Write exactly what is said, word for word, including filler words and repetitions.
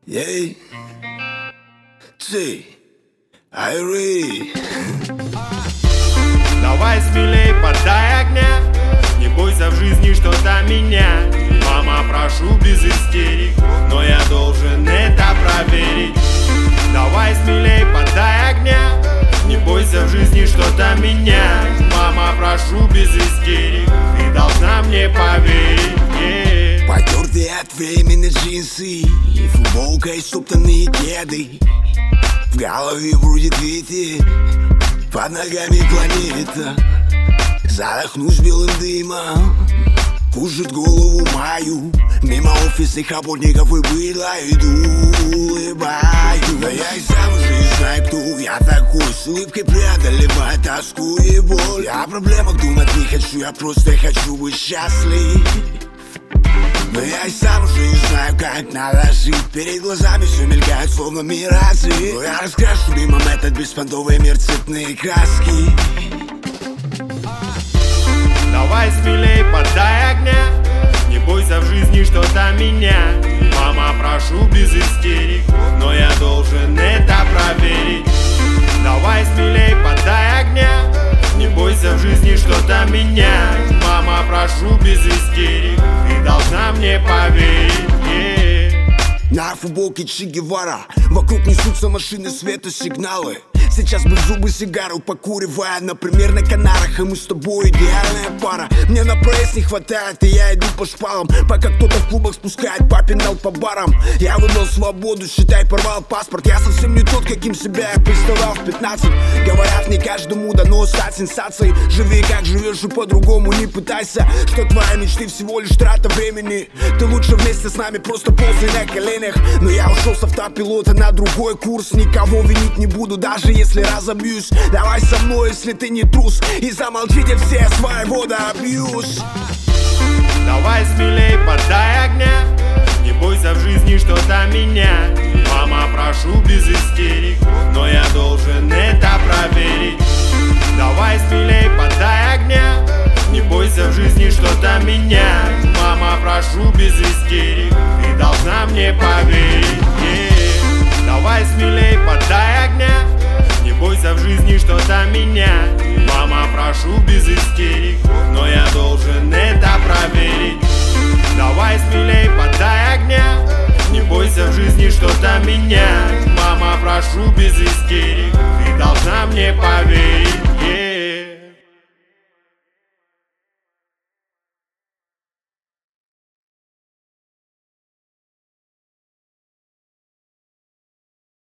Ей, ты, Айри. Давай смелей, подай огня, не бойся в жизни что-то менять. Мама, прошу без истерик, но я должен это проверить. Давай смелей, подай огня, не бойся в жизни что-то менять. Мама, прошу без истерик, ты должна мне поверить. Yeah. Потертые от времени джинсы, футболка и стоптанные кеды. В голове бродит ветер, под ногами планета. Задохнусь белым дымом, пушит голову мою. Мимо офисных работников и быдла иду, улыбаюсь. Да я и сам уже не знаю, кто я такой. С улыбкой преодолеваю тоску и боль. Я о проблемах думать не хочу, я просто хочу быть счастлив. Но я и сам уже не знаю, как надо жить. Перед глазами все мелькает, словно миражи. Но я раскрашу дымом этот беспонтовый мир, цветные краски. Давай смелей, подай огня, не бойся в жизни что-то менять. Мама, прошу без истерик, но я должен это проверить. Давай смелей, подай огня, не бойся в жизни что-то менять. Мама, прошу без истерик, ты должна мне поверить. Yeah. На футболке Че Гевара, вокруг несутся машины, светосигналы. Сейчас бы в зубы сигару покуривая, например, на Канарах. И мы с тобой идеальная пара. Мне на проезд не хватает, и я иду по шпалам, пока кто-то в клубах спускает папинал по барам. Я выбрал свободу, считай, порвал паспорт. Я совсем не тот, каким себя я представлял в пятнадцать. Говорят, не каждому дано стать сенсацией. Живи как живешь и по-другому не пытайся. Что твои мечты всего лишь трата времени. Ты лучше вместе с нами просто ползай на коленях. Но я ушел с автопилота на другой курс. Никого винить не буду, даже если Если разобьюсь. Давай со мной, если ты не трус, и замолчите все, своего добьюсь. Давай смелей, подай огня, не бойся в жизни что-то менять. Мама, прошу без истерик, но я должен это проверить. Давай смелей, подай огня, не бойся в жизни что-то менять. Мама, прошу без истерик, ты должна мне поверить. Yeah. Давай смелей, подай огня, не бойся в жизни что-то менять. Мама, прошу без истерик, но я должен это проверить. Давай смелей, подай огня, не бойся в жизни что-то менять. Мама, прошу без истерик, ты должна мне поверить.